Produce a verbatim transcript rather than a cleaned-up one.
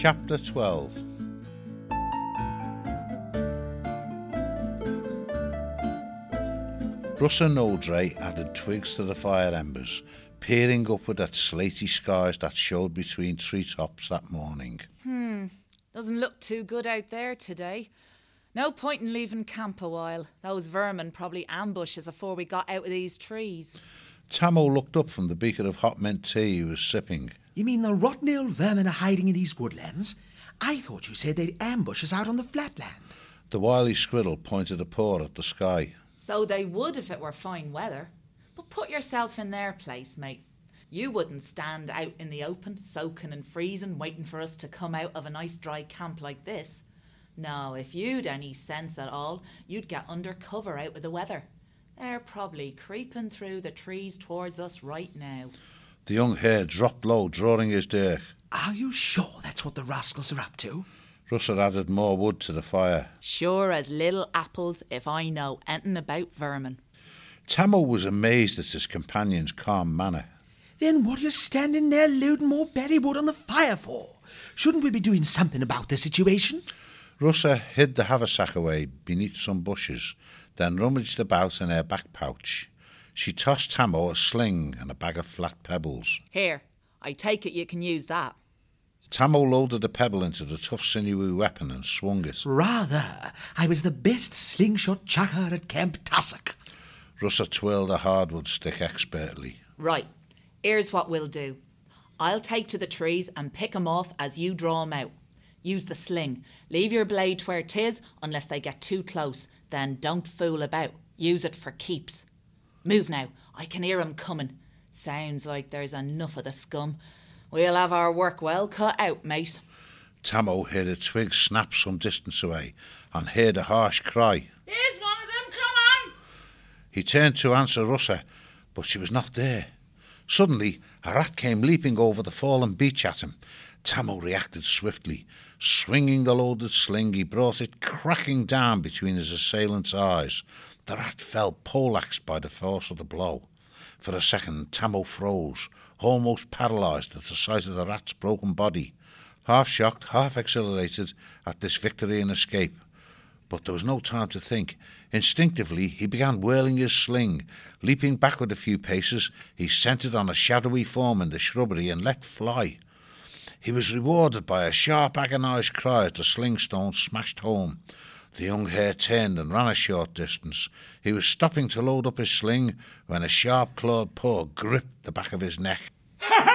Chapter twelve. Russ and Oldray added twigs to the fire embers, peering upward at slaty skies that showed between treetops that morning. Hmm, doesn't look too good out there today. No point in leaving camp a while. Those vermin probably ambushed us before we got out of these trees. Tammo looked up from the beaker of hot mint tea he was sipping. You mean the rotten old vermin are hiding in these woodlands? I thought you said they'd ambush us out on the flatland. The wily squirrel pointed a paw at the sky. So they would if it were fine weather. But put yourself in their place, mate. You wouldn't stand out in the open, soaking and freezing, waiting for us to come out of a nice dry camp like this. No, if you'd any sense at all, you'd get under cover out with the weather. They're probably creeping through the trees towards us right now. The young hare dropped low, drawing his dirk. Are you sure that's what the rascals are up to? Russ had added more wood to the fire. Sure as little apples if I know anything about vermin. Tammo was amazed at his companion's calm manner. Then what are you standing there loading more berrywood on the fire for? Shouldn't we be doing something about the situation? Russa hid the haversack away beneath some bushes, then rummaged about in her back pouch. She tossed Tammo a sling and a bag of flat pebbles. Here, I take it you can use that. Tammo loaded a pebble into the tough sinewy weapon and swung it. Rather, I was the best slingshot chucker at Camp Tussock. Russa twirled a hardwood stick expertly. Right, here's what we'll do. I'll take to the trees and pick 'em off as you draw 'em out. Use the sling. Leave your blade where 'tis unless they get too close. Then don't fool about. Use it for keeps. Move now. I can hear 'em coming. Sounds like there's enough of the scum. We'll have our work well cut out, mate. Tammo heard a twig snap some distance away and heard a harsh cry. There's one of them, come on! He turned to answer Russa, but she was not there. Suddenly, a rat came leaping over the fallen beech at him. Tammo reacted swiftly. Swinging the loaded sling, he brought it cracking down between his assailant's eyes. The rat fell poleaxed by the force of the blow. For a second, Tammo froze, almost paralysed at the sight of the rat's broken body, half shocked, half exhilarated at this victory and escape. But there was no time to think. Instinctively, he began whirling his sling. Leaping backward a few paces, he centred on a shadowy form in the shrubbery and let fly. He was rewarded by a sharp, agonised cry as the sling stone smashed home. The young hare turned and ran a short distance. He was stopping to load up his sling when a sharp-clawed paw gripped the back of his neck. Ha ha!